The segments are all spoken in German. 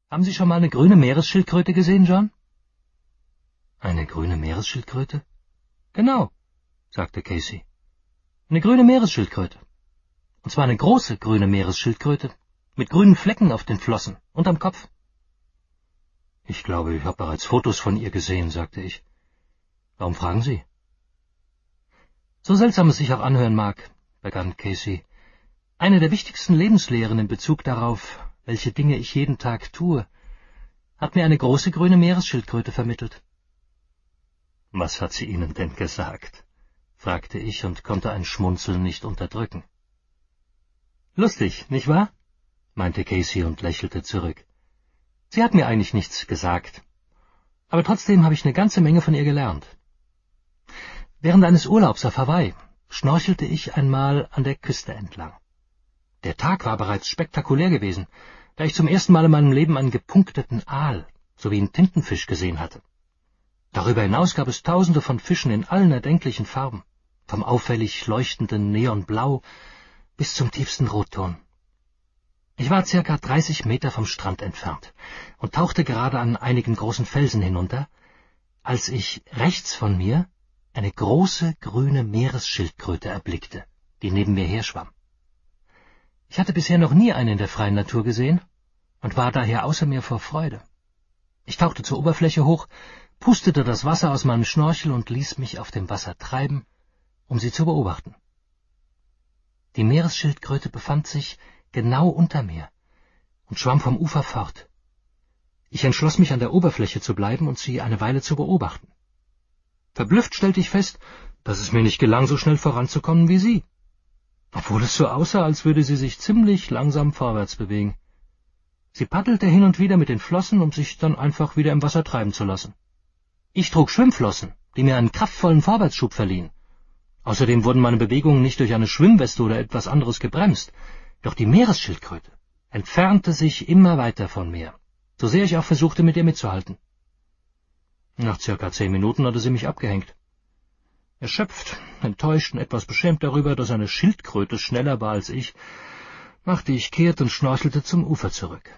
Haben Sie schon mal eine grüne Meeresschildkröte gesehen, John? Eine grüne Meeresschildkröte? Genau, sagte Casey. Eine grüne Meeresschildkröte. Und zwar eine große grüne Meeresschildkröte, mit grünen Flecken auf den Flossen und am Kopf. Ich glaube, ich habe bereits Fotos von ihr gesehen, sagte ich. Warum fragen Sie? So seltsam es sich auch anhören mag, begann Casey. Eine der wichtigsten Lebenslehren in Bezug darauf, welche Dinge ich jeden Tag tue, hat mir eine große grüne Meeresschildkröte vermittelt. Was hat sie Ihnen denn gesagt? Fragte ich und konnte ein Schmunzeln nicht unterdrücken. Lustig, nicht wahr? Meinte Casey und lächelte zurück. Sie hat mir eigentlich nichts gesagt, aber trotzdem habe ich eine ganze Menge von ihr gelernt. Während eines Urlaubs auf Hawaii schnorchelte ich einmal an der Küste entlang. Der Tag war bereits spektakulär gewesen, da ich zum ersten Mal in meinem Leben einen gepunkteten Aal sowie einen Tintenfisch gesehen hatte. Darüber hinaus gab es Tausende von Fischen in allen erdenklichen Farben, vom auffällig leuchtenden Neonblau bis zum tiefsten Rotton. Ich war ca. 30 Meter vom Strand entfernt und tauchte gerade an einigen großen Felsen hinunter, als ich rechts von mir eine große grüne Meeresschildkröte erblickte, die neben mir herschwamm. Ich hatte bisher noch nie eine in der freien Natur gesehen und war daher außer mir vor Freude. Ich tauchte zur Oberfläche hoch, pustete das Wasser aus meinem Schnorchel und ließ mich auf dem Wasser treiben, um sie zu beobachten. Die Meeresschildkröte befand sich genau unter mir und schwamm vom Ufer fort. Ich entschloss mich, an der Oberfläche zu bleiben und sie eine Weile zu beobachten. Verblüfft stellte ich fest, dass es mir nicht gelang, so schnell voranzukommen wie sie, obwohl es so aussah, als würde sie sich ziemlich langsam vorwärts bewegen. Sie paddelte hin und wieder mit den Flossen, um sich dann einfach wieder im Wasser treiben zu lassen. Ich trug Schwimmflossen, die mir einen kraftvollen Vorwärtsschub verliehen. Außerdem wurden meine Bewegungen nicht durch eine Schwimmweste oder etwas anderes gebremst, doch die Meeresschildkröte entfernte sich immer weiter von mir, so sehr ich auch versuchte, mit ihr mitzuhalten. Nach ca. 10 Minuten hatte sie mich abgehängt. Erschöpft, enttäuscht und etwas beschämt darüber, dass eine Schildkröte schneller war als ich, machte ich kehrt und schnorchelte zum Ufer zurück.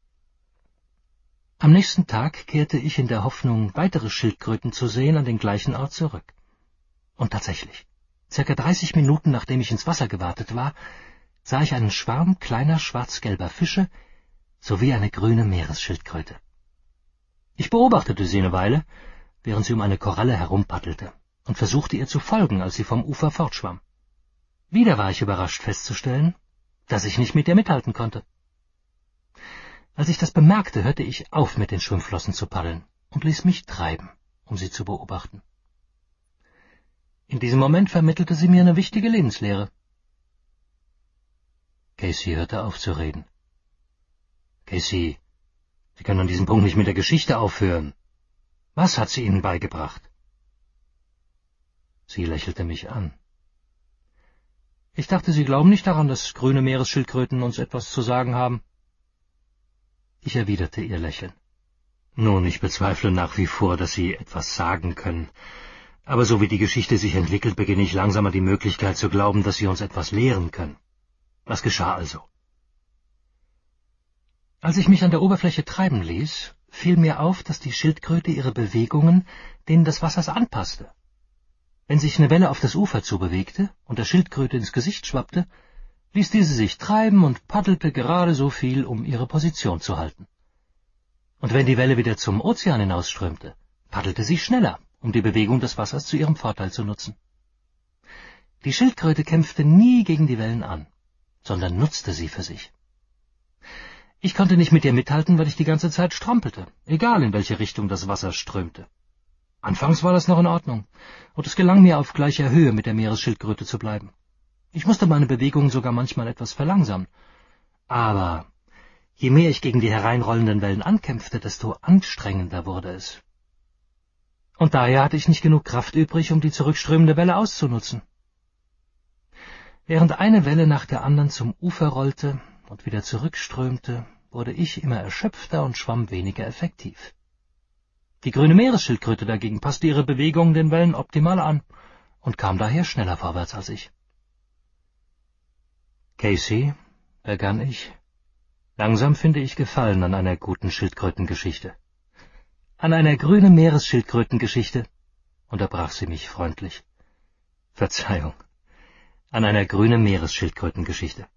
Am nächsten Tag kehrte ich in der Hoffnung, weitere Schildkröten zu sehen, an den gleichen Ort zurück. Und tatsächlich, ca. 30 Minuten nachdem ich ins Wasser gewatet war, sah ich einen Schwarm kleiner schwarz-gelber Fische sowie eine grüne Meeresschildkröte. Ich beobachtete sie eine Weile, während sie um eine Koralle herumpaddelte, und versuchte ihr zu folgen, als sie vom Ufer fortschwamm. Wieder war ich überrascht festzustellen, dass ich nicht mit ihr mithalten konnte. Als ich das bemerkte, hörte ich auf, mit den Schwimmflossen zu paddeln und ließ mich treiben, um sie zu beobachten. In diesem Moment vermittelte sie mir eine wichtige Lebenslehre. Casey hörte auf zu reden. Casey, Sie können an diesem Punkt nicht mit der Geschichte aufhören. Was hat sie Ihnen beigebracht? Sie lächelte mich an. Ich dachte, Sie glauben nicht daran, dass grüne Meeresschildkröten uns etwas zu sagen haben. Ich erwiderte ihr Lächeln. Nun, ich bezweifle nach wie vor, dass Sie etwas sagen können. Aber so wie die Geschichte sich entwickelt, beginne ich langsam an die Möglichkeit zu glauben, dass Sie uns etwas lehren können. Was geschah also? Als ich mich an der Oberfläche treiben ließ, fiel mir auf, dass die Schildkröte ihre Bewegungen denen des Wassers anpasste. Wenn sich eine Welle auf das Ufer zubewegte und der Schildkröte ins Gesicht schwappte, ließ diese sich treiben und paddelte gerade so viel, um ihre Position zu halten. Und wenn die Welle wieder zum Ozean hinausströmte, paddelte sie schneller, um die Bewegung des Wassers zu ihrem Vorteil zu nutzen. Die Schildkröte kämpfte nie gegen die Wellen an, sondern nutzte sie für sich. Ich konnte nicht mit ihr mithalten, weil ich die ganze Zeit strampelte, egal in welche Richtung das Wasser strömte. Anfangs war das noch in Ordnung, und es gelang mir, auf gleicher Höhe mit der Meeresschildkröte zu bleiben. Ich musste meine Bewegungen sogar manchmal etwas verlangsamen. Aber je mehr ich gegen die hereinrollenden Wellen ankämpfte, desto anstrengender wurde es. Und daher hatte ich nicht genug Kraft übrig, um die zurückströmende Welle auszunutzen. Während eine Welle nach der anderen zum Ufer rollte und wieder zurückströmte, wurde ich immer erschöpfter und schwamm weniger effektiv. Die grüne Meeresschildkröte dagegen passte ihre Bewegungen den Wellen optimal an und kam daher schneller vorwärts als ich. Casey, begann ich, Langsam finde ich Gefallen an einer guten Schildkrötengeschichte. An einer grünen Meeresschildkrötengeschichte, unterbrach sie mich freundlich. Verzeihung, an einer grünen Meeresschildkrötengeschichte.